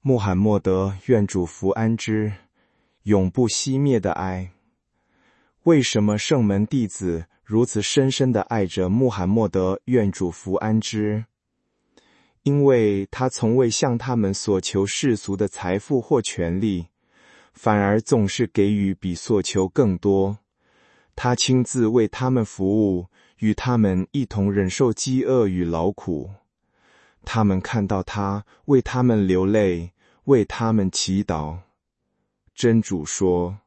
穆罕默德愿主福安之，永不熄灭的爱。为什么圣门弟子如此深深地爱着穆罕默德愿主福安之？因为他从未向他们所求世俗的财富或权利，反而总是给予比所求更多。他亲自为他们服务，与他们一同忍受饥饿与劳苦。他们看到他为他们流泪，为他们祈祷。真主说：